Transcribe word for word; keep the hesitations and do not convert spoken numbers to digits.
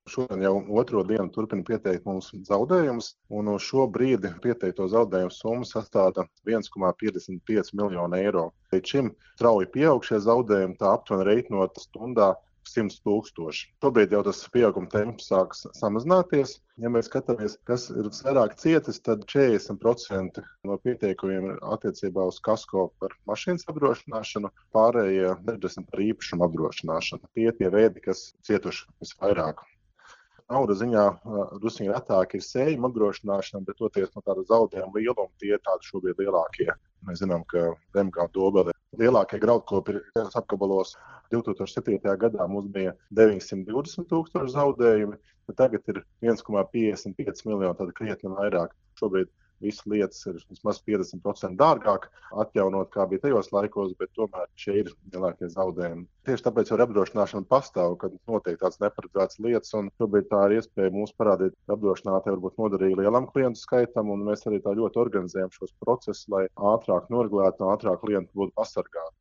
Šodien jau otro dienu turpina pieteikt mums zaudējumus, un uz šo brīdi pieteikto zaudējumu summa sastāda viens komats piecdesmit pieci miljoni eiro. Līdz šim strauji pieaugšie zaudējumi, tā aptuveni reiķinot stundā simts tūkstoši. Šobrīd jau tas pieauguma temps sāks samazināties. Ja mēs skatāmies, kas ir vairāk cietis, tad četrdesmit procenti no pieteikumiem ir attiecībā uz kasko par mašīnas apdrošināšanu, pārējie sešdesmit par īpašumu apdrošināšanu. Tie tie veidi, kas cietuši visvairāk. Nauda ziņā drusku retāk ir sējuma apdrošināšana, bet toties no tāda zaudējuma lieluma tie ir tādi šobrīd lielākie. Mēs zinām, ka Zemgala Dobele lielākie graudkopi ir apgabalos. divi tūkstoši septītajā gadā mums bija deviņsimt divdesmit tūkstoši zaudējumi, bet tagad ir viens komats piecdesmit pieci miljoni, tad krietni vairāk. Šobrīd visas lietas ir vismaz piecdesmit procenti dārgāk atjaunot, kā bija tajos laikos, bet tomēr šie ir lielākie zaudējumi. Tieši tāpēc jau apdrošināšana pastāv, kad notiek tāds neparedzēts lietas, un šobrīd tā ir iespēja mums parādīt, ka apdrošinātāji varbūt noderīgi lielam klientu skaitam, un mēs arī tā ļoti organizējam šos procesus, lai ātrāk noregulētu un ātrāk klienti būtu pasargāti.